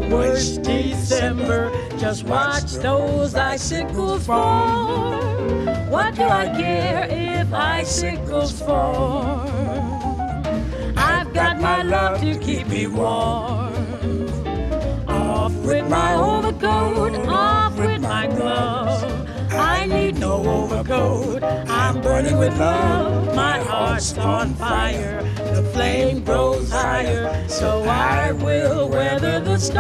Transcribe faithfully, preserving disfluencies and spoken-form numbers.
worst December. Just watch those icicles fall. What do I care if icicles fall? I've got my love to keep me warm. Off with my overcoat, off with my glove. I need no overcoat, I'm burning with love. My heart's on fire, the flame grows higher, so I will weather the storm.